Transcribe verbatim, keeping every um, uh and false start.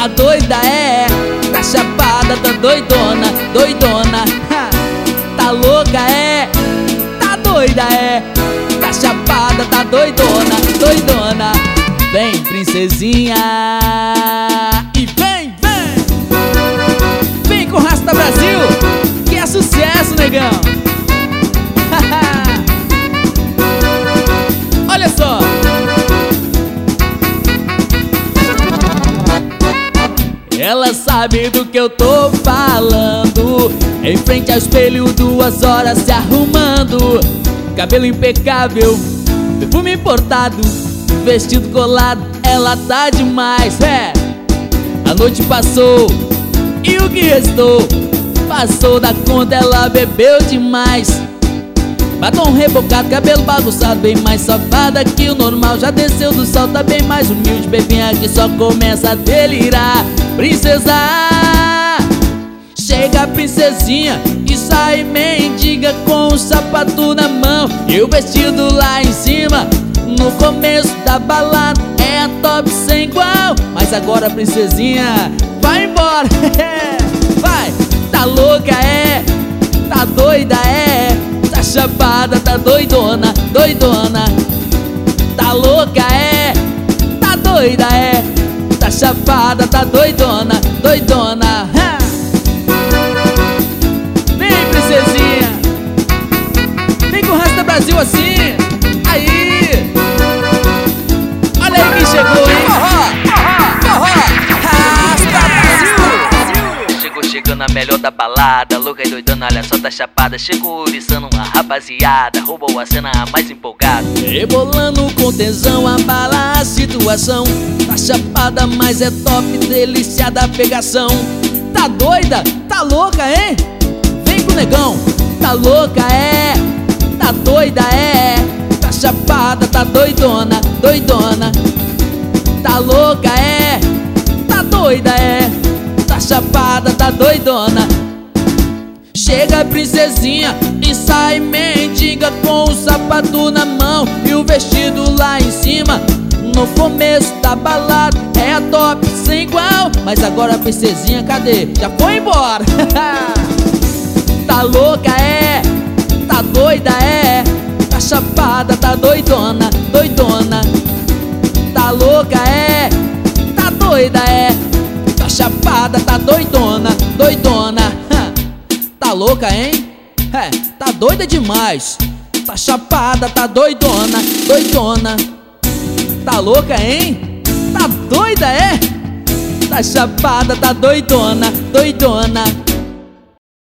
tá doida é, tá chapada, tá doidona, doidona, ha. Tá louca é, tá doida é, tá chapada, tá doidona, doidona. Vem, princesinha, e vem, vem, vem com Rasta Brasil, que é sucesso, negão. Olha só. Ela sabe do que eu tô falando. Em frente ao espelho, duas horas se arrumando. Cabelo impecável, perfume importado, vestido colado, ela tá demais, é. A noite passou e o que restou passou da conta, ela bebeu demais. Batom rebocado, cabelo bagunçado, bem mais safada que o normal. Já desceu do sol, tá bem mais humilde, bebinha que só começa a delirar. Princesa, chega princesinha e sai mendiga com o sapato na mão e o vestido lá em cima. No começo da balada é a top sem igual, mas agora princesinha vai embora. Vai, tá louca é, tá doida é, tá chapada, tá doidona, doidona. Tá louca é, tá doida é, tá chapada, tá doidona, doidona. Ha! Vem, princesinha, vem com o Rasta Brasil assim. Aí, olha aí quem chegou, hein? Rasta Brasil. Chegou chegando a melhor da balada, louca e doidona, olha só, tá chapada. Chegou oriçando uma rapaziada, roubou a cena a mais empolgada. Rebolando com tesão, abala a situação. Tá chapada, mas é top, delícia da pegação. Tá doida? Tá louca, hein? Vem com o negão. Tá louca, é? Tá doida, é? Tá chapada, tá doidona, doidona. Tá louca, é? Tá doida, é? Tá chapada, tá doidona. Chega princesinha e sai mendiga com o sapato na mão e o vestido lá em cima. No começo da balada é a top sem igual, mas agora a princesinha cadê? Já foi embora. Tá louca é, tá doida é, tá chapada, tá doidona, doidona. Tá louca é, tá doida é, tá chapada, tá doidona, doidona. Tá louca, hein? É, tá doida demais. Tá chapada, tá doidona, doidona. Tá louca, hein? Tá doida, é? Tá chapada, tá doidona, doidona.